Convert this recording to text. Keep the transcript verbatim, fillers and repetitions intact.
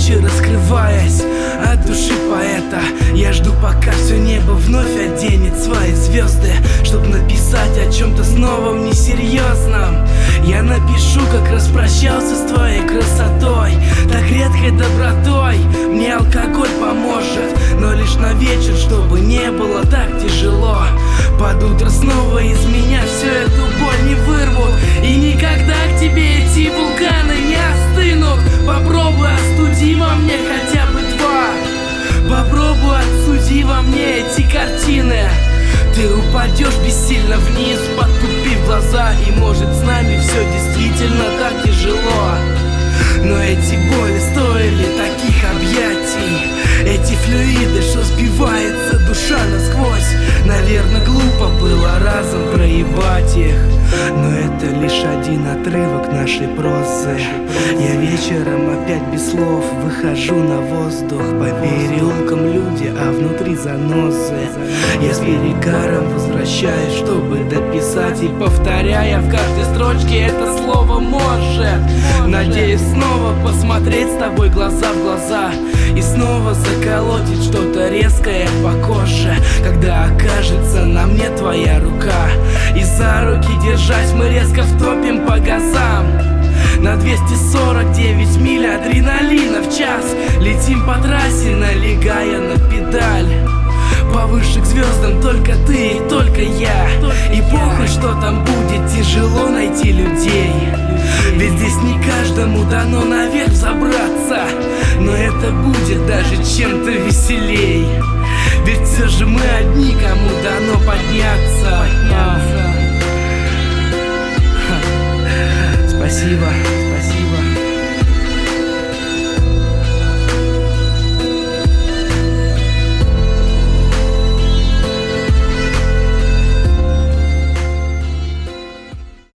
ночи раскрываясь от души поэта. Я жду, пока все небо вновь оденет свои звезды, чтоб написать о чем-то снова несерьезном. Я напишу, как распрощался с твоей красотой, так редкой добротой. Мне алкоголь поможет, но лишь на вечер, чтобы не было так тяжело. Под утро снова из меня всю эту боль не вырвут, и никогда к тебе эти вулканы не остынут. Попробуй остуди во мне хотя бы два, попробуй отсуди во мне эти картины. Ты упадешь бессильно вниз, потупив глаза, и может с нами все действительно так тяжело. Но эти боли стоили таких объятий, эти флюиды, что сбивается душа насквозь. Наверное, глупо было разом проебать их, но это лишь один отрывок нашей прозы. Я вечером опять без слов выхожу на воздух. По переулкам люди, а внутри занозы. Я с перегаром возвращаюсь, чтобы дописать, и повторяя в каждой строчке это слово «может». Надеюсь снова посмотреть с тобой глаза в глаза и снова заколотить что-то резкое по коже, когда окажется на мне твоя рука. И за руки держась мы резко втопим по газам. На двести сорок девять миль адреналина в час летим по трассе, налегая на педаль. Повыше к звездам только ты и только я, и похуй, что там будет, тяжело найти людей. Ведь здесь не каждому дано наверх забраться, но это будет даже чем-то веселей. Ведь все же мы одни, кому дано подняться. Спасибо.